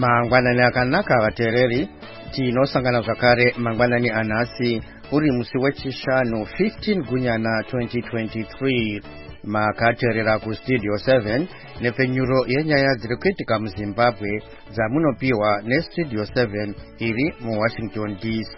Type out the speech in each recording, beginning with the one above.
Mangwanani akanaka vateereri, tinosangana zvakare mangwanani anhasi uri musi wechishanu 15 Gunyana 2023. Makateerera kustudio 7 nepfenyuro yenyaya dziri kuitika muZimbabwe dzamunopiwa nestudio 7 iri muWashington DC.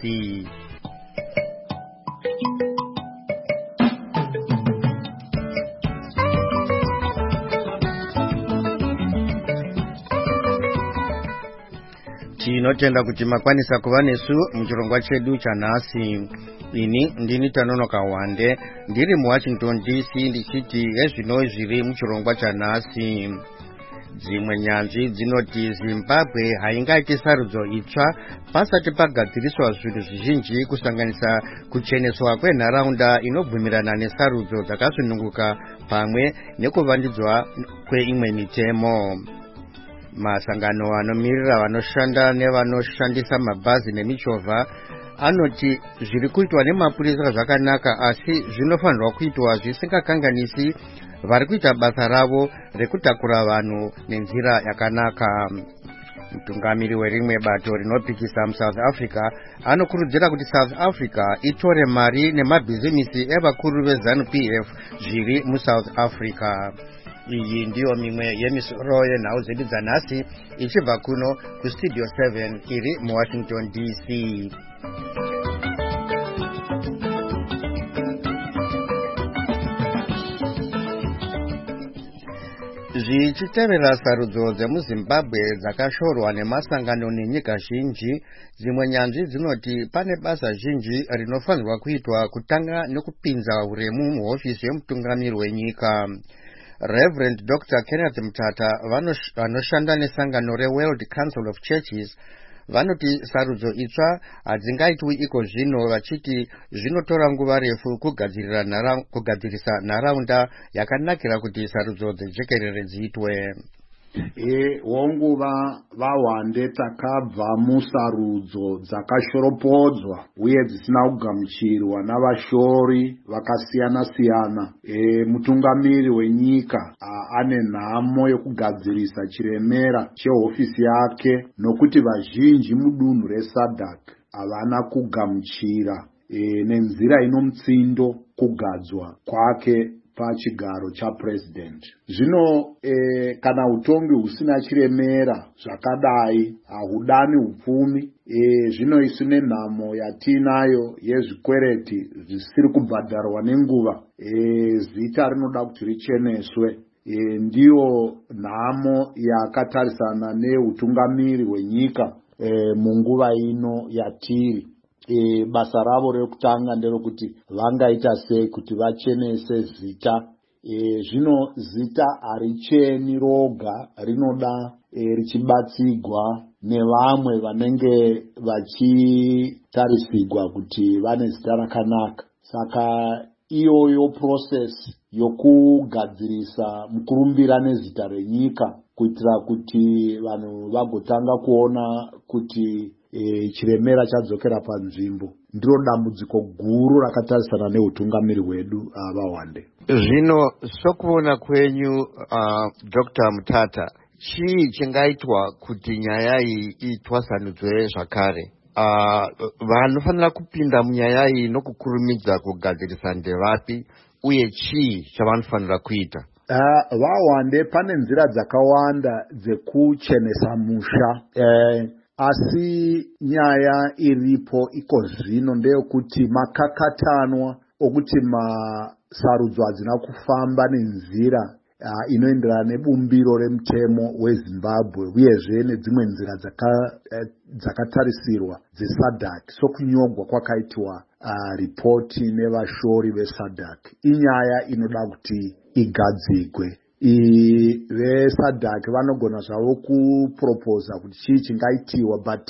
Tinotenda kuti makwanisa kuva nesu muchirongwa chedu chanhasi. Ini ndini Tanonoka Wande ndiri muWashington DC ndichiti ezvino zviri muchirongwa chanhasi. Dzimwe nyanzvi dzinoti Zimbabwe haingaiti sarudzo itsva pasati pagadziriswa zvinhu zvizhinji kusanganisa kucheneswa kwenharaunda inobvumirana nesarudzo dzakasununguka pamwe nekuvandudzwa kweimwe mitemo. Masangano anomirira vanoshanda nevanoshandisa mabhazi nemichovha anoti zviri kuitwa nemapurisa zvakanaka, asi zvinofanirwa kuitwa zvisingakanganisi vari kuita basa ravo rekutakura vanhu nenzira yakanaka. Mutungamiri werimwe bato rinopikisa muSouth Africa anokurudzira kuti South Africa itore mari nemabhizimisi evakuru veZANU-PF zviri muSouth Africa. Iyi ndiyo mimwe yemisoro yenhau dzedu dzanhasi ichibva kuno kustudio 7 iri muWashington DC. Zvichitevera sarudzo dzemuZimbabwe dzakashorwa nemasangano nenyika zhinji, dzimwe nyanzvi dzinoti pane basa zhinji rinofanirwa kuitwa kutanga nekupinza uremu muhofisi yemutungamiri wenyika. Reverend Dr. Kenneth Mutata vanoshanda nesangano reWorld Council of Churches vanoti sarudzo itsva hadzingaitwi iko zvino, vachiti zvinotora nguva refu kugadzirisa nharaunda yakanakira kuti sarudzo dzejekerere dziitwe. Wonguva vaWande takabva musarudzo dzakashoropodzwa uye dzisina kugamuchirwa navashori vakasiyana-siyana. Mutungamiri wenyika ane nhamo yokugadzirisa chiremera chehofisi yake nokuti vazhinji mudunhu reSADC havana kugamuchira nenzira inomutsindo kugadzwa kwake pachigaro chapresident. Zvino kana utongi husina chiremera zvakadai hahudani upfumi. Zvino isu nenhamo yatinayo yezvikwereti zvisiri kubhadharwa nenguva, zita rinoda kuti richeneswe. Ndiyo nhamo yakatarisana neutungamiri hwenyika munguva ino yatiri. Basa ravo rekutanga nderokuti vangaita sei kuti vachenese zita. Zvino zita haricheni roga, rinoda richibatsigwa nevamwe vanenge vachitarisigwa kuti vane zita rakanaka. Saka iyoyo process yokugadzirisa mukurumbira nezita renyika kuitira kuti vanhu vagotanga kuona kuti chiremera chadzokera panzvimbo, ndiro dambudziko guru rakatarisana neutungamiri hwedu vaWande. Zvino sokuona kwenyu Dr. Mutata, chii chingaitwa kuti nyaya iyi itwasanudzwe zvakare? Vanofanira kupinda munyaya iyi nokukurumidza kugadzirisa ndevapi, uye chii chavanofanira kuita? vaWande pane nzira dzakawanda dzekuchenesa musha. Asi nyaya iripo iko zvino ndeyekuti makakatanwa okuti masarudzo hadzina kufamba nenzira inoenderana nebumbiro remutemo weZimbabwe uyezve nedzimwe nzira dzakatarisirwa dzeSADC sokunyogwa kwakaitwa ripoti nevashori veSADC. Inyaya inoda kuti igadzigwe. VeSADC vanogona zvavo kuproposa kuti chii chingaitiwa, but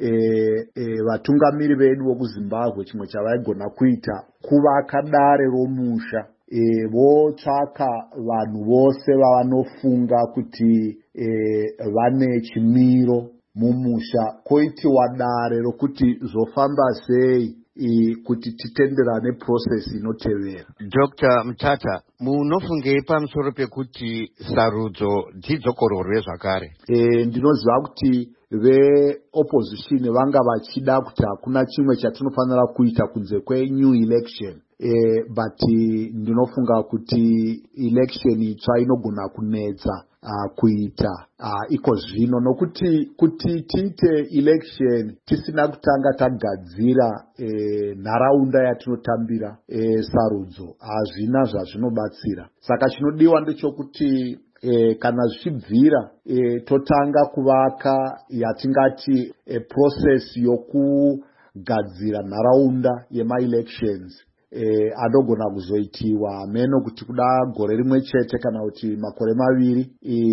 vatungamiri vedu vokuZimbabwe chimwe chavaigona kuita kuvaka dare romusha, votsvaka vanhu vose vavanofunga kuti vane chimiro mumusha, koitiwa dare rokuti zvofamba sei kuti titenderane process inotevera. Dr. Mutata, munofungei pamusoro pekuti sarudzo dzidzokororwe zvakare? Ndinoziva kuti veopposition vanga vachida kuti hakuna chimwe chatinofanira kuita kunze kwe-new election. But ndinofunga kuti election itsva inogona kunetsa kuita iko zvino, nokuti kuti tiite election tisina kutanga tagadzira nharaunda yatinotambira sarudzo hazvina zvazvinobatsira. Saka chinodiwa ndechokuti kana zvichibvira totanga kuvaka yatingati process yokugadzira nharaunda yema-elections anogona kuzoitiwa meno kuti kuda gore rimwe chete kana kuti makore maviri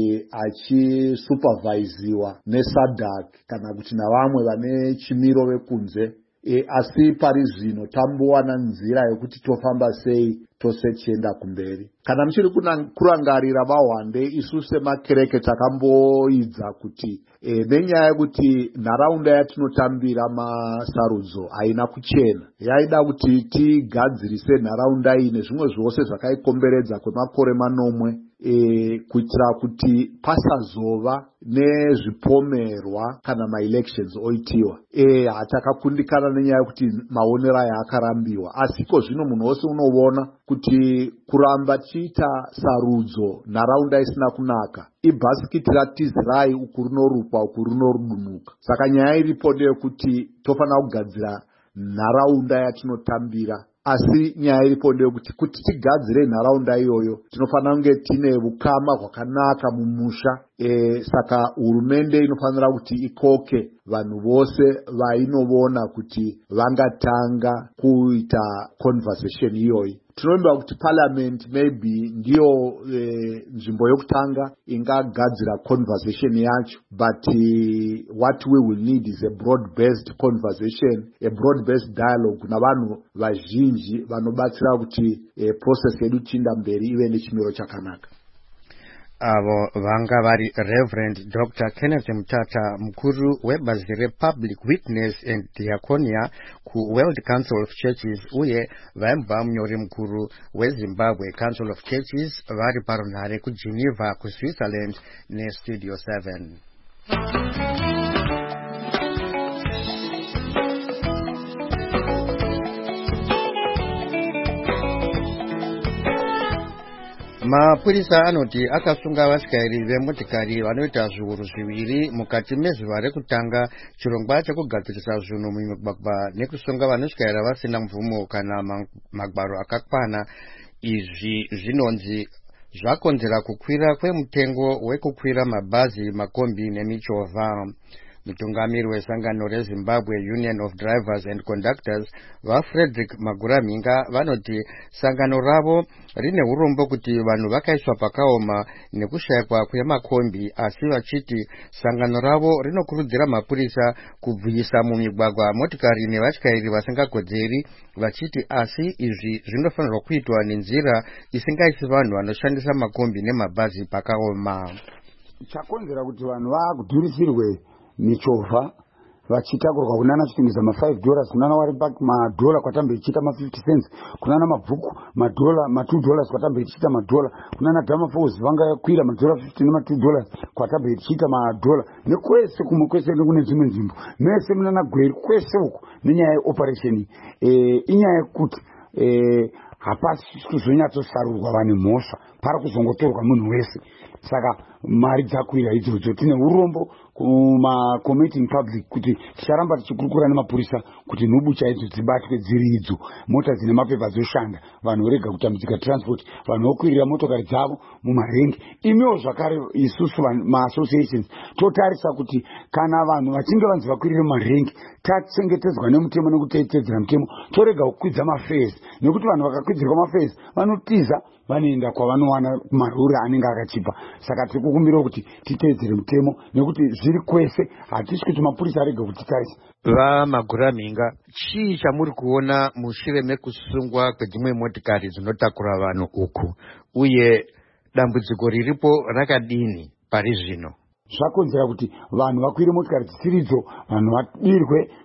achisupervisiwa neSADC kana kuti navamwe vane chimiro vekunze. Asi pari zvino tambowana nzira yekuti tofamba sei tose tichienda kumberi. Kana muchiri kurangarira vahwande, isu semakereke takamboidza kuti nenyaya yekuti nharaunda yatinotambira masarudzo haina kuchena, yaida kuti tigadzirise nharaunda iyi nezvimwe zvose zvakaikomberedza kwemakore manomwe, kuitira kuti pasazova nezvipomerwa kana ma-elections oitiwa. Hatakakundikana nenyaya yekuti maonero aya akarambiwa, asi iko zvino munhu wose unoona kuti kuramba tichiita sarudzo nharaunda isina kunaka ibhasikiti ratizirai, uku runorukwa uku runorudunuka. Saka nyaya iripo ndeyekuti tofanira kugadzira nharaunda yatinotambira, asi nyaya iripo ndeyekuti kuti tigadzire nharaunda iyoyo tinofanira kunge tine ukama hwakanaka mumusha. Saka hurumende inofanira kuti ikoke vanhu vose vainoona kuti vangatanga kuita conversation iyoyi. Tinomba kuti parliament maybe ndiyo nzvimbo yokutanga ingagadzira conversation yacho, but what we will need is a broad-based conversation, a broad-based dialogue navanhu vazhinji vanobatsira kuti process yedu chinda mberi ive nechimiro chakanaka. Avo vanga vari Reverend Dr. Kenneth Mutata, mukuru webazi rePublic Witness and Diaconia ku World Council of Churches, uye vaimba munyori mukuru weZimbabwe Council of Churches vari parunhare kuGeneva kuSwitzerland neStudio 7. Mapurisa anoti akasunga vasikairi vemotikari vanoita zviuru zviviri mukati mezuva rekutanga chirongwa chekugadzirisa zvinhu mumigwagwa nekusunga vanosvikaira vasina mvumo kana magwaro akakwana. Izvi zvinonzi zvakonzera kukwira kwemutengo wekukwira mabhazi, makombi nemichovha. Mutungamiri wesangano reZimbabwe Union of Drivers and Conductors vaFrederick Maguraminga vanoti sangano ravo rine urombo kuti vanhu vakaiswa pakaoma nekushayikwa kwemakombi, asi vachiti sangano ravo rinokurudzira mapurisa kubvisa mumigwagwa motikari nevatyairi vasingakodzeri, vachiti asi izvi zvinofanirwa kuitwa nenzira isingaisi vanhu vanoshandisa makombi nemabhazi pakaoma. Chakonzera kuti vanhu vakudhurisirwe michovha vachitakurwa kunana chitingisa $5 kunana wari park madola kwatambe ichita $50 kunana mabhuku madola $2 kwatambe ichita madola kunana dhamaphones vanga kwira madola 50 nema$2 kwatambe ichita madola nekwese kumwe kwese nekune dzimwe nzvimbo mese munana gweri kwese uko nenyaya yeoperation inyaya yekuti hapasi kuzonyatsosarurwa vane mhosva para kuzongotorwa munhu wese. Saka mari dzakwira idzodzo tine urombo kuma-committing public kuti ticharamba tichikurukura nemapurisa kuti nhubu chaidzo dzibatwe dziri idzo, mota dzine mapepa dzoshanda, vanhu vorega kutambudzika transport, vanhu vokwirira motokari dzavo mumarengi. Imiwo zvakare isusu ma-associations totarisa kuti kana vanhu vachinge vanzi vakwirire mumarengi tachengetedzwa nemutemo nekuteedzera mutemo, torega kukwidza mafares, nekuti vanhu vakakwidzirwa mafares vanotiza vanoenda kwavanowana maruri anenge akachipa. Saka tiri kukumbira kuti titeedzere mutemo nekuti zviri kwese, hatisi kuti mapurisa arege kutitarisa. VaMaguraminga, chii chamuri kuona mushure mekusungwa kwedzimwe motikari dzinotakura vanhu uku, uye dambudziko riripo rakadini pari zvino? Zvakonzera kuti vanhu vakwire motikari dzisiridzo, vanhu vadirwe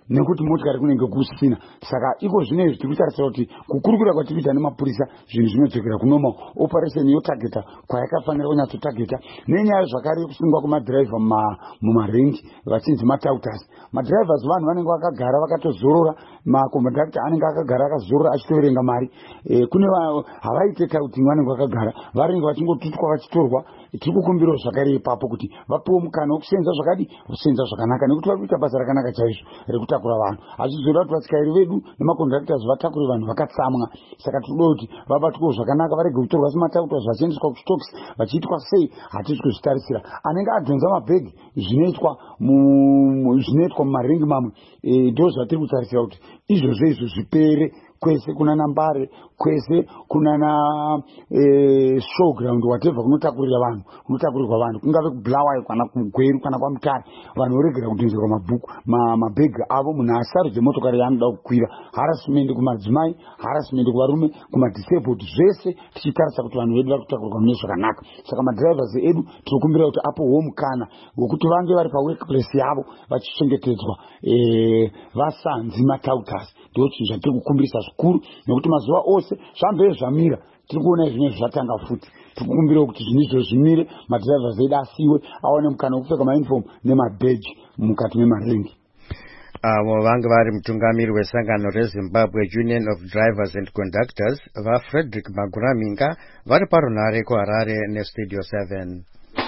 nekuti motikari kunenge kusina. Saka iko zvinezvi tiri kutarisira kuti kukurukura kwatiri kuita nemapurisa zvinhu zvinodzokera kunoma operation yotageta kwayakafanira kunyatsotageta, nenyaya zvakare yekusungwa kwemadhiraivha mumarengi vachinzi matautas. Madhiraivhas vanhu vanenge vakagara vakatozorora, makombondakta anenge akagara akazorora achitoverenga mari. Kune havaite tauting vanenge vakagara varengi vachingotutwa vachitorwa. Tiri kukumbirawo zvakare ipapo kuti vapiwe mukana wekusenza kusenza zvakanaka, nekuti vari kuita basa rakanaka chaizvo rekutakura vanhu. Hazvizoda kuti vatyairi vedu nemakondaktas vatakure vanhu vakatsamwa. Saka tinoda kuti vabatwewo zvakanaka, varege kutorwa sematautas vachiendeswa kustocks vachiitwa sei, hatisi kuzvitarisira. Anenge adhonza mabhegi zvinoitwa mumarengi mamwe, ndo zvatiri kutarisira kuti izvozvo zvipere kwese kunana Mbare, kwese kunana showground, whatever kunotakurirwa vanhu, kungave kuBulawayo kana kuGweru kana kwaMutare, vanhu voregera kudhonzerwa mabhegi avo. Munhu asarudze motokari yaanoda kukwira. Harassment kumadzimai, harassment kuvarume, kumadisabled, zvese tichitarisa kuti vanhu vedu vari kutakurirwa mune zvakanaka. Saka madhiraivhas edu tinokumbira kuti apowo mukana wekuti vange vari paworkplace yavo vachichengetedzwa, vasanzi matautas. Ndo chinhu chatiri kukumbirisa zvikuru, nekuti mazuva ose zvambeye zvamira, tiri kuona izvinezvi zvatanga futi. Tiri kukumbira kuti zvinhu zvimire, madhiraivhas edu asiwe, awane mukana wekupfeka mauniform nemabheji mukati memarengi. Avo vanga vari mutungamiri wesangano reZimbabwe Union of Drivers and Conductors vaFrederick Maguraminga vari parunhare kuHarare neStudio 7.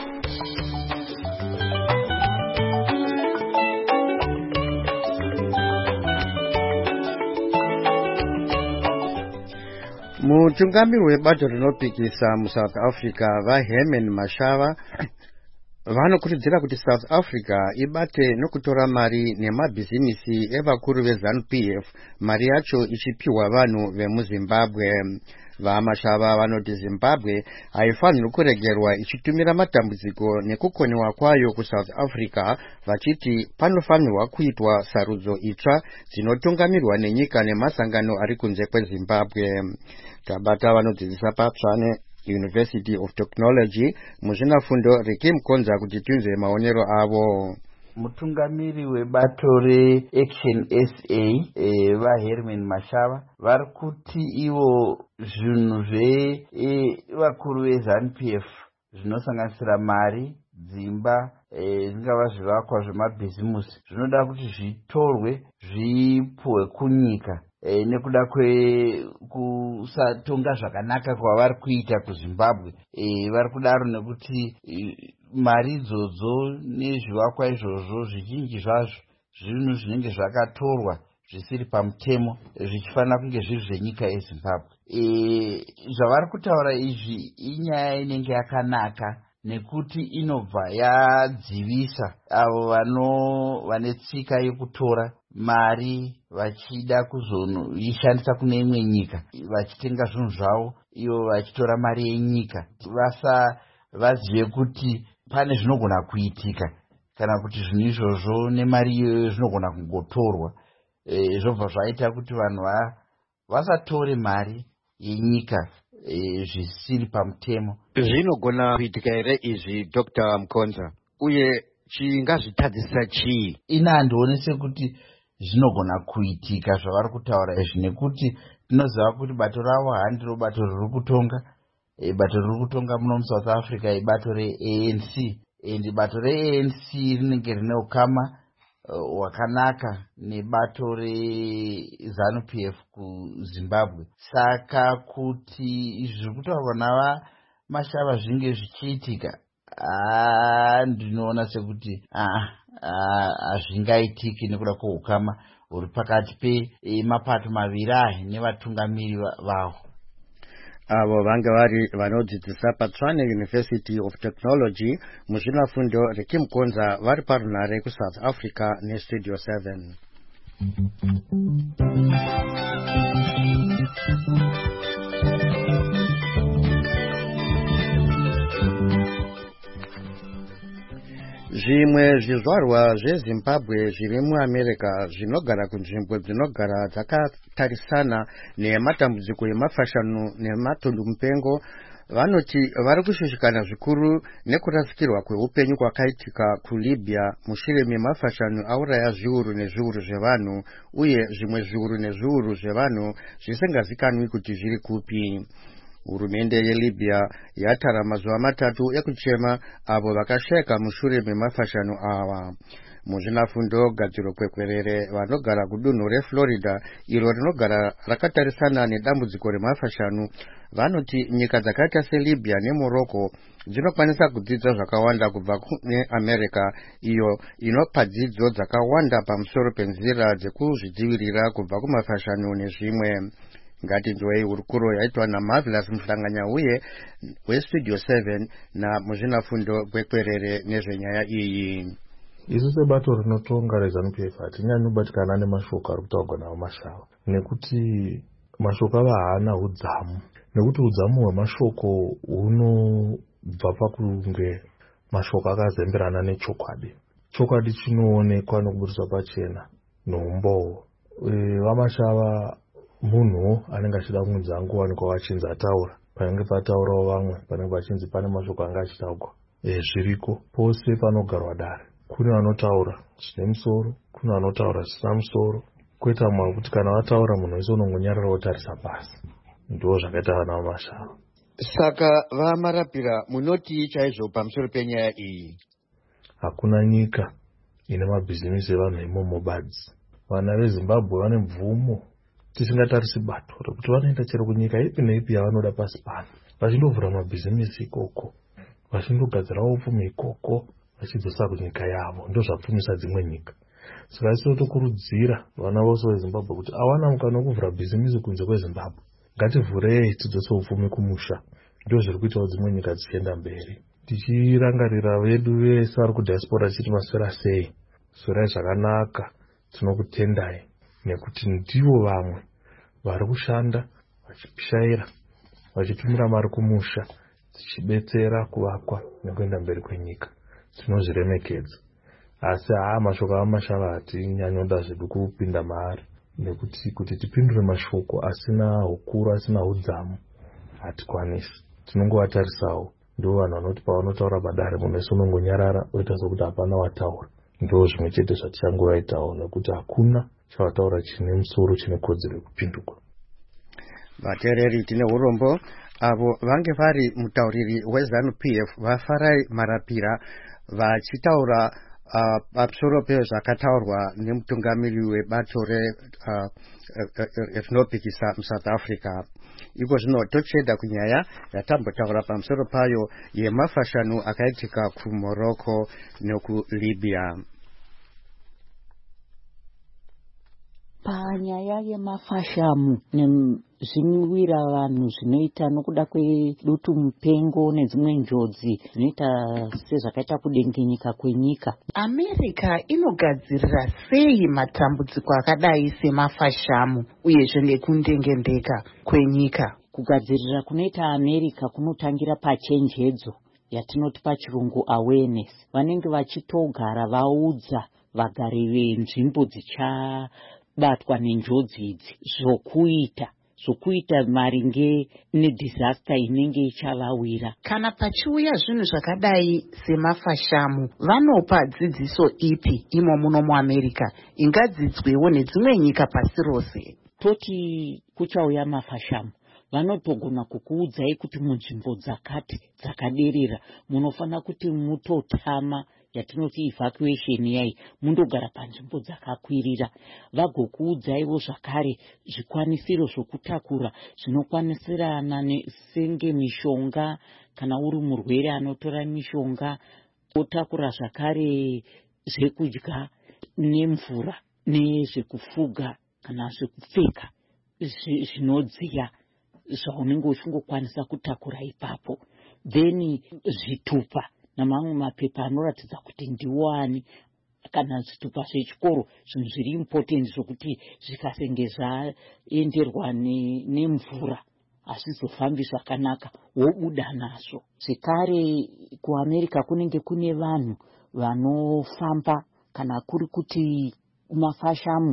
Mutungamiri webato rinopikisa muSouth Africa vaHerman Mashava vanokurudzira kuti South Africa ibate nokutora mari nemabhizinisi evakuru veZANU-PF, mari yacho ichipiwa vanhu vemuZimbabwe. VaMashava vanoti Zimbabwe haifaniri kuregerwa ichitumira matambudziko nekukoniwa kwayo kuSouth Africa, vachiti panofanirwa kuitwa sarudzo itsva dzinotungamirwa nenyika nemasangano ari kunze kweZimbabwe. Tabata vanodzidzisa paTshwane University of Technology muzvinafundo Rikim Konza kuti tinzwe maonero avo. Mutungamiri webato reAction SA vaHerman Mashava vari kuti ivo zvinhu zvevakuru veZANU-PF zvinosanganisira mari, dzimba, zvingava zvivakwa zvemabhizimusi zvinoda kuti zvitorwe zvipuhwe kunyika nekuda kwekusatonga zvakanaka kwavari kuita kuZimbabwe. Vari kudaro nekuti mari idzodzo nezvivakwa izvozvo zvizhinji zvazvo zvinhu zvinenge zvakatorwa zvisiri pamutemo, zvichifanira kunge zviri zvenyika yeZimbabwe. Zvavari kutaura izvi inyaya inenge yakanaka, nekuti inobva yadzivisa avo vane tsika yekutora mari vachida kuzoishandisa kune imwe nyika, vachitenga zvinhu zvavo ivo vachitora mari yenyika, vazive kuti pane zvinogona kuitika kana kuti zvinhu izvozvo nemari iyoyo zvinogona kungotorwa. Zvobva zvaita kuti vanhu vasatore mari yenyika zvisiri pamutemo. Zvinogona kuitika here izvi, Dr. Mkonza, uye chingazvitadzisa chii? Ina handionese kuti zvinogona kuitika zvavari kutaura izvi, nekuti tinoziva kuti bato ravo handiro bato riri kutonga. Bato riri kutonga muno muSouth Africa ibato reANC, and bato reANC rinenge rine ukama hwakanaka nebato reZANU-PF kuZimbabwe. Saka kuti zviri kutaurwa navaMashava zvinge zvichiitika, ndinoona sekuti hazvingaitiki nekuda kweukama huri pakati pemapato maviri aya nevatungamiri vavo. Avo vanga vari vanodzidzisa paTshwane University of Technology muzvinafundo Rikim Konza vari parunhare kuSouth Africa neStudio 7. Zvimwe zvizvarwa zveZimbabwe zviri muAmerica zvinogara kunzvimbo dzinogara dzakatarisana nematambudziko emafashanu nematongo mupengo vanoti vari kushushikana zvikuru nekurasikirwa kweupenyu kwakaitika kuLibya mushure memafashanu auraya zviuru nezviuru zvevanhu uye zvimwe zviuru nezviuru zvevanhu zvisingazikanwi kuti zviri kupi. Hurumende yeLibya yatara mazuva 3 ekuchema avo vakasheka mushure memafashanu ava. Muzvinafundo gadziro kwekwerere vanogara kudunhu reFlorida iro rinogara rakatarisana nedambudziko remafashanu vanoti nyika dzakaita seLibya neMorocco dzinokwanisa kudzidza zvakawanda kubva kune America iyo inopa dzidzo dzakawanda pamusoro penzira dzekuzvidzivirira kubva kumafashanu nezvimwe. Ngatinzwei hurukuro yaitwa naMarvelous Muhlanganya uye weStudio 7 namuzvinafundo kwekwerere nezvenyaya iyi. Isu sebato rinotonga reZANU-PF hatinyanyi kubatikana nemashoko ari kutaurwa nawo Mashava nekuti mashoko ava haana udzamu, nekuti udzamu hwemashoko hunobva pakunge mashoko akazemberana nechokwadi. Chokwadi chinoonekwa nokubudiswa pachena noumbowo. Vamashava munhu anenge achida kunzi angowanikwa achinzi ataura panenge pataurawo vamwe panenge pachinzi pane mashoko anga achitaurwa zviriko pose panogarwa dare. Kune vanotaura zvine musoro, kune vanotaura zvisina musoro, koita mumwe kuti kana vataura munhu wese unongonyarara wotarisa pasi. Ndo zvakaita vana vaMashava. Saka vamarapira munoti chaizvo pamusoro penyaya iyi? Hakuna nyika ine mabhizimisi evanhu imomo badzi. Vana veZimbabwe vane mvumo tisingatarisi bato rekuti vanoenda chero kunyika ipi neipi yavanoda pasi pano vachindovhura mabhizimisi ikoko, vachindogadzirawo upfumi ikoko, vachidzosa kunyika yavo. Ndo zvapfumisa dzimwe nyika. Saka tokurudzira vana vose veZimbabwe kuti awana mukana wokuvhura bhizimisi kunze kweZimbabwe, ngativhurei tidzose upfumi kumusha. Ndo zviri kuitawo dzimwe nyika dzichienda mberi. Tichirangarira vedu vese vari kudiaspora tichiti maswera sei, swerai zvakanaka, tinokutendai nekuti ndivo vamwe vari kushanda vachipishaira vachitumira mari kumusha tichibetsera kuvakwa nekuenda mberi kwenyika. Tinozviremekedza. Asi mashoko aMashava hatinyanyoda zvedu kupinda maari nekuti kuti tipindure mashoko asina hukuru asina udzamu hatikwanisi. Tinongovatarisawo. Ndo vanhu vanoti pavanotaura padare munhu wese unongonyarara oita sokuti hapana wataura. Ndo zvimwe chete zvatichangovaitawo nekuti hakuna chavataura chine musoro chine kodzero yekupindurwa. Vateereri tine urombo avo vange vari mutauriri weZANU-PF vafarai marapira vachitaura pamusoro pezvakataurwa nemutungamiri webato rinopikisa muSouth Africa. Iko zvino tocheda kunyaya yatambotaura pamusoro payo yemafashanu akaitika kuMorocco nekuLibya. Panyaya yemafashamu nezvinwira vanhu zvinoita nokuda kwedutu mupengo nedzimwe njodzi zvinoita sezvakaita kudengenyeka kwenyika, America inogadzirira sei matambudziko akadai semafashamu uyezve nekundengendeka kwenyika? Kugadzirira kunoita America kunotangira pachenjedzo yatinoti pachirungu awareness. Vanenge vachitogara vaudza vagari venzvimbo dzichabatwa nenjodzi idzi zvokuita maringe nedisaster inenge ichavawira. Kana pachiuya zvinhu zvakadai semafashamu, vanopa dzidziso ipi imo muno muAmerica ingadzidzwewo nedzimwe nyika pasi rose? Toti kuchauya mafashamu vanotogona kukuudzai kuti munzvimbo dzakati dzakaderera munofana kuti mutotama yatinoti evacuation yai, mundogara panzvimbo dzakakwirira. Vagokuudzaiwo zvakare zvikwanisiro zvokutakura zvinokwanisirana senge mishonga, kana uri murwere anotora mishonga, otakura zvakare zvekudya nemvura nezvekufuga kana zvekupfeka zvinodziya zvaunenge uchingokwanisa kutakura ipapo. Then zvitupa namamwe mapepa anoratidza kuti ndiwani, kana zvitupa zvechikoro, zvinhu zviri important zvokuti zvikasenge zvaenderwa nemvura hazvizofambi zvakanaka, wobuda nazvo. Zvekare kuAmerica kunenge kune vanhu vanofamba kana kuri kuti mafashamu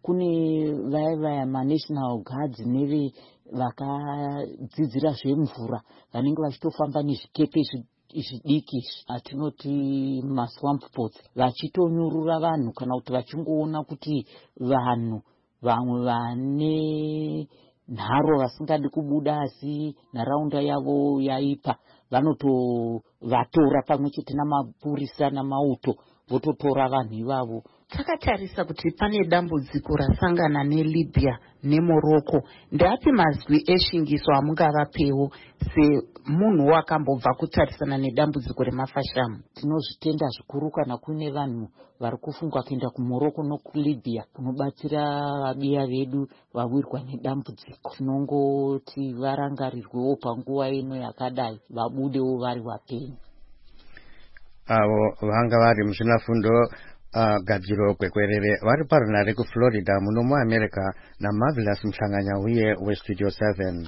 kune vaya manational guards neve vakadzidzira zvemvura vanenge vachitofamba nezvikepe zvidiki atinoti maswamp boats vachitonyurura vanhu kana kuti vachingoona kuti vanhu vamwe vane nharo vasingadi kubuda asi nharaunda yavo yaipa vanotovatora pamwe chete namapurisa namauto vototora vanhu ivavo. Takatarisa kuti pane dambudziko rasangana neLibya neMorocco. Ndapi mazwi eshingiso amungavapewo semunhu wakambobva kutarisana nedambudziko remafashamu? Tinozvitenda zvikuru kana kune vanhu vari kufungwa kuenda kuMorocco nokuLibya kunobatsira vabiya vedu vawirwa nedambudziko. Tinongoti varangarirwewo panguva ino yakadai vabudewo vari vapenyu. Avo vanga vari muzvinafundo gadziro kwekwerere vari parunare kuFlorida muno muAmerica naMarvelous Mhlanganya uye weStudio 7.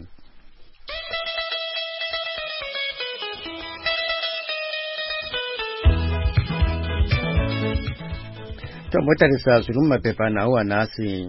Tombotarisa zviri mumapepa nawo anhasi.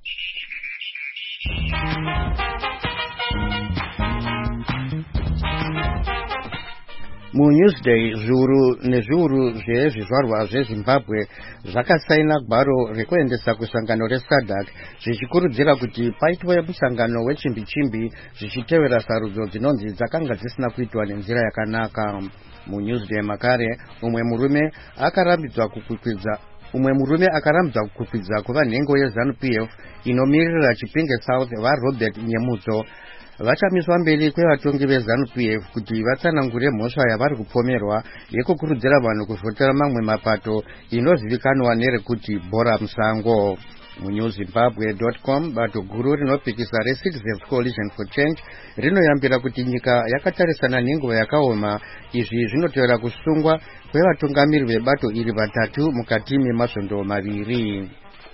MuNewsday zviuru nezviuru zvezvizvarwa zveZimbabwe zvakasaina gwaro rekuendesa kusangano reSADC zvichikurudzira kuti paitwe musangano wechimbi-chimbi zvichitevera sarudzo dzinonzi dzakanga dzisina kuitwa nenzira yakanaka. MuNewsday makare umwe murume akarambidzwa kukwikwidzwa kuva nhengo yeZANU-PF inomirira Chipinge South vaRobert Nyemudzo vachamiswa mberi kwevatongi veZANU-PF kuti vatsanangure mhosva yavari kupomerwa yekukurudzira vanhu kuvhotera mamwe mapato inozivikanwa nerekuti bhora musango. MuNewZimbabwe.com bato guru rinopikisa reCitizens Coalition for Change rinoyambira kuti nyika yakatarisana nenguva yakaoma. Izvi zvinotevera kusungwa kwevatungamiri vebato iri vatatu mukati memasvondo maviri.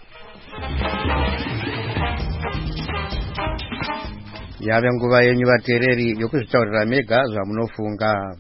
Yave nguva yenyu vateereri yokuzvitaurira mega zvamunofunga.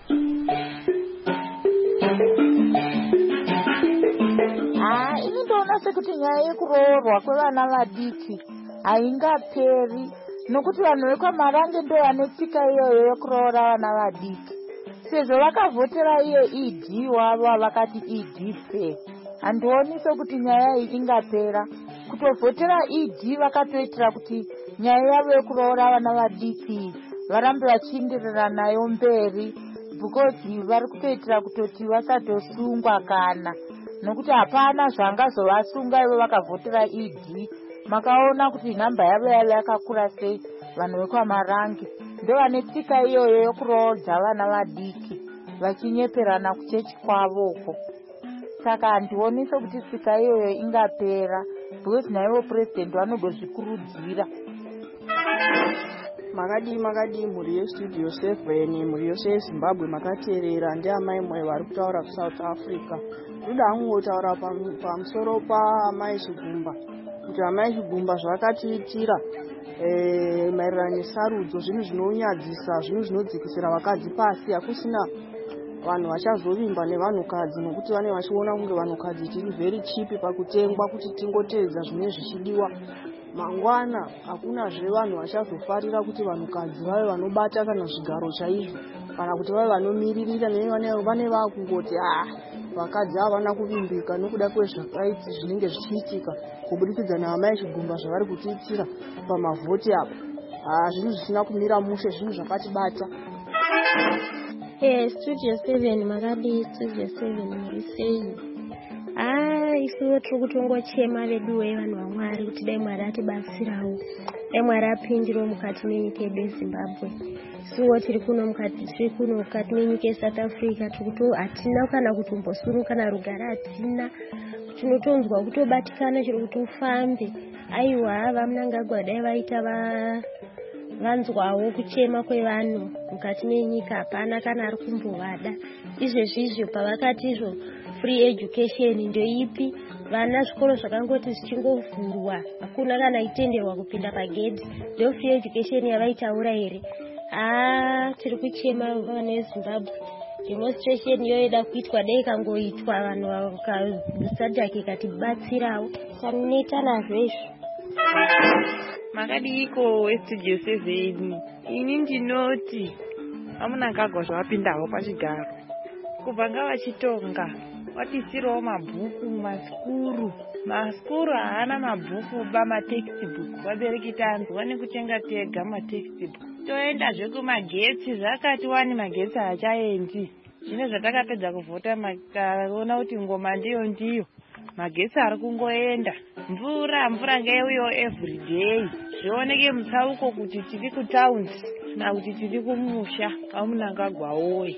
Ini ndoona sekuti nyaya yekuroorwa kwevana vadiki haingaperi nokuti vanhu vekwaMarange ndo vane tsika iyoyo yekuroora vana vadiki. Sezvo vakavhotera iye ED wavo vakati ED fair, handioni sekuti nyaya iyi ingapera. Kutovhotera ED vakatoitira kuti nyaya yavo yekuroora vana vadiki varambe vachienderera nayo mberi, because vari kutoitira kutoti vasatosungwa kana nokuti hapana zvangazovasunga ivo vakavhotera ED. Makaona kuti nhamba yavo yave yakakura sei. Vanhu vekwaMarange ndo vane tsika iyoyo yekuroodza vana vadiki vachinyeperana kuchechi kwavoko. Saka handioni sekuti tsika iyoyo ingapera, because naivo president vanogozvikurudzira. Makadi mhuri yeStudio 7, mhuri yose yeZimbabwe makateerera ndiamai mwe vari kutaura kuSouth Africa. Ndoda hangu kutaura pamusoro paamai Chigumba, kuti amai Chigumba zvakatiitira maererano nesarudzo zvinhu zvinonyadzisa, zvinhu zvinodzikisira vakadzi pasi. Hakusina vanhu vachazovimba nevanhukadzi nokuti vane vachiona kunge vanhukadzi tiri very cheap pakutengwa kuti tingoteedza zvine zvichidiwa. Mangwana hakunazve vanhu vachazofarira kuti vanhukadzi vave vanobata kana zvigaro chaizvo, kana kuti vave vanomiririra vane vakungoti vakadzi havana kuvimbika nokuda kwezvakaiti zvinenge zvichiitika kubudikidza naamai Chigumba zvavari kutiitira pamavhoti apa. Zvinhu zvisina kumira mushe, zvinhu zvakatibata. Studio 7 makadi Studio 7 muri sei? Isuwo tiri kutongochema vedu vanhu vaMwari kuti dai Mwari atibatsirawo, dai Mwari apindirawo mukati menyika yedu yeZimbabwe. Isuwo tiri kuno mukati menyika yeSouth Africa hatina kana kutombosuruka narugare, hatina. Tinotonzwa kutobatikana chiri kuti ufambe. Aiwa vaMnangagwa dai vaita vanzwawo kuchema kwevanhu mukati menyika, hapana kana ari kumbovada. Izvezvizvo pavakati izvo free education ndoipi, vana zvikoro zvakangoti zvichingovhurwa hakuna kana itenderwa kupinda pagedhi, ndo free education yavaitaura here. Tiri kuchema vana veZimbabwe, demonstration yoida kuitwa dai kangoitwa vanhu vakasadhaki ikatibatsirawo tanoita nazvo izvo. Makadiko westudio 7 ini ndinoti amuna kagwa zvavapindawo pachigaro kubva ngavachitonga vatisirawo mabhuku masikuru haana mabhuku matextbook vabereki tanzwa nekutenga tega matextbook toendazve kumagetsi zvakati wani magetsi hachaendi zvino zvatakapedza kuvhota makaona kuti ngoma ndiyo magetsi ari kungoenda mvura ngeiuyo everyday zvioneke mutsauko kuti tiri kutaundi kana kuti tiri kumusha kwamunangagwawowe.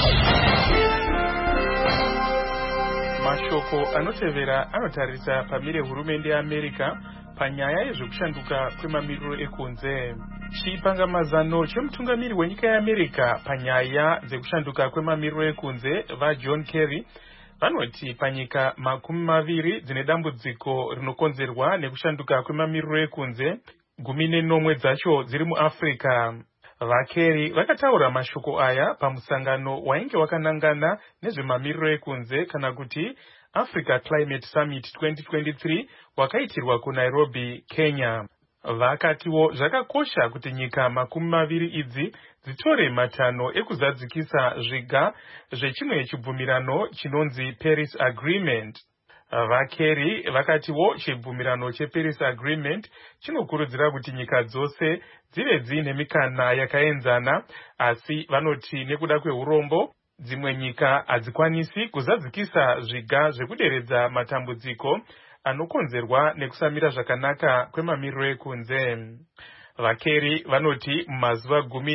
Mashoko anotevera anotarisa pamire hurumende yeAmerica panyaya yezvekushanduka kwemamiriro ekunze. Chipangamazano chemutungamiri wenyika yeAmerica panyaya dzekushanduka kwemamiriro ekunze vaJohn Kerry vanoti panyika 20 dzine dambudziko rinokonzerwa nekushanduka kwemamiriro ekunze 14 dzacho dziri muAfrica. VaKerry vakataura mashoko aya pamusangano wainge wakanangana nezvemamiriro ekunze kana kuti Africa Climate Summit 2023 wakaitirwa kuNairobi, Kenya. Vakatiwo zvakakosha kuti nyika 20 idzi dzitore matanho ekuzadzikisa zviga zvechimwe chibvumirano chinonzi Paris Agreement. VaKerry vakatiwo chibvumirano cheParis Agreement chinokurudzira kuti nyika dzose dzive dzine mikana yakaenzana, asi vanoti nekuda kweurombo dzimwe nyika hadzikwanisi kuzadzikisa zviga zvekuderedza matambudziko anokonzerwa nekusamira zvakanaka kwemamiriro ekunze. VaKerry vanoti mumazuva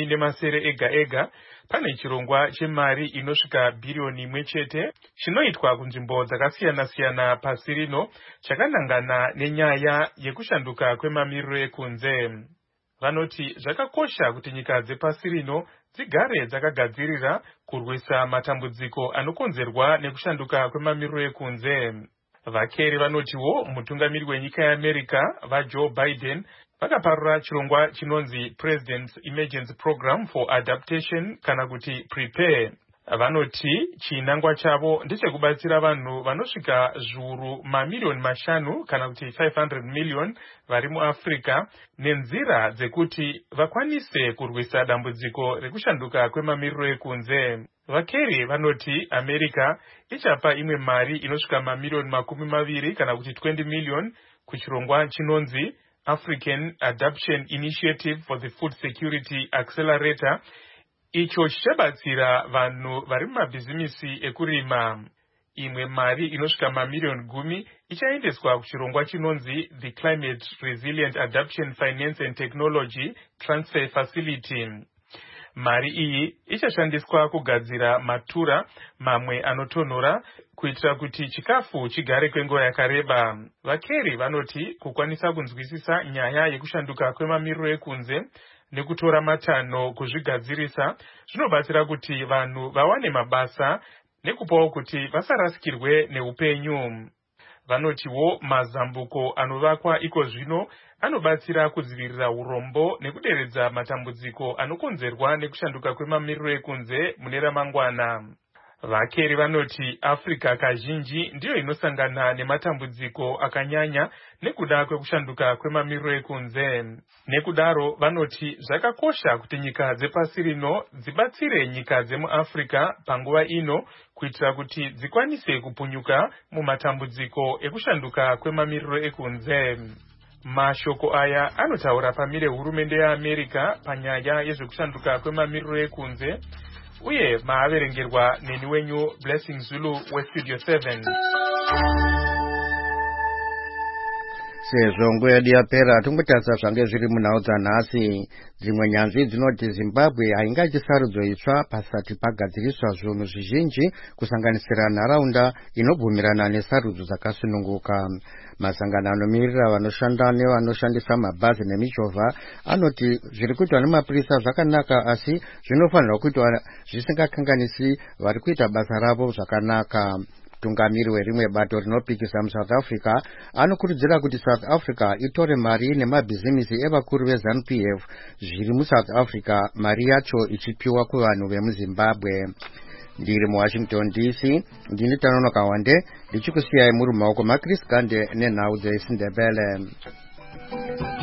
10 ega pane chirongwa chemari inosvika bhiriyoni 1 chinoitwa kunzvimbo dzakasiyana-siyana pasi rino chakanangana nenyaya yekushanduka kwemamiriro ekunze. Vanoti zvakakosha kuti nyika dzepasi rino dzigare dzakagadzirira kurwisa matambudziko anokonzerwa nekushanduka kwemamiriro ekunze. VaKerry vanotiwo mutungamiri wenyika yeAmerica vaJoe Biden vakaparura chirongwa chinonzi President's Emergency Program for Adaptation kana kuti PREPARE. Vanoti chinangwa chavo ndechekubatsira vanhu vanosvika zviuru mamiliyoni 5 kana kuti 500 million vari muAfrica nenzira dzekuti vakwanise kurwisa dambudziko rekushanduka kwemamiriro ekunze. VaKerry vanoti America ichapa imwe mari inosvika mamiliyoni 20 kana kuti 20 million kuchirongwa chinonzi African Adaptation Initiative for the Food Security Accelerator, icho chichabatsira vanhu vari mumabhizimisi ekurima. Imwe mari inosvika mamiliyoni 10 ichaendeswa kuchirongwa chinonzi the Climate Resilient Adaptation Finance and Technology Transfer Facility. Mari iyi ichashandiswa kugadzira matura mamwe anotonhora kuitira kuti chikafu chigare kwenguva yakareba. VaKerry vanoti kukwanisa kunzwisisa nyaya yekushanduka kwemamiriro ekunze nekutora matanho kuzvigadzirisa zvinobatsira kuti vanhu vawane mabasa nekupawo kuti vasarasikirwe neupenyu. Vanotiwo mazambuko anovakwa iko zvino anobatsira kudzivirira urombo nekuderedza matambudziko anokonzerwa nekushanduka kwemamiriro ekunze mune ramangwana. VaKerry vanoti Africa kazhinji ndiyo inosangana nematambudziko akanyanya nekuda kwekushanduka kwemamiriro ekunze. Nekudaro vanoti zvakakosha kuti nyika dzepasi rino dzibatsire nyika dzemuAfrica panguva ino kuitira kuti dzikwanise kupunyuka mumatambudziko ekushanduka kwemamiriro ekunze. Mashoko aya anotaura pamire hurumende yeAmerica panyaya yezvekushanduka kwemamiriro ekunze uye maaverengerwa neni wenyu Blessing Zulu weStudio 7. Sezvo nguva yedu yapera tongotarisa zvange zviri munhau dzanhasi. Dzimwe nyanzvi dzinoti Zimbabwe haingaiti sarudzo itsva pasati pagadziriswa zvinhu zvizhinji kusanganisira nharaunda inobvumirana nesarudzo dzakasununguka. Masangano anomirira vanoshanda nevanoshandisa mabhazi nemichovha anoti zviri kuitwa nemapurisa zvakanaka, asi zvinofanirwa kuitwa zvisingakanganisi vari kuita basa ravo zvakanaka. Mutungamiri werimwe bato rinopikisa muSouth Africa anokurudzira kuti South Africa itore mari nemabhizimisi evakuru veZANU-PF zviri muSouth Africa, mari yacho ichipiwa kuvanhu vemuZimbabwe. ndiri mu Washington DC ndini Tanonoka Wande ndichikusiyai muri mumaoko maChris Gande nenhau dzeIsindebele.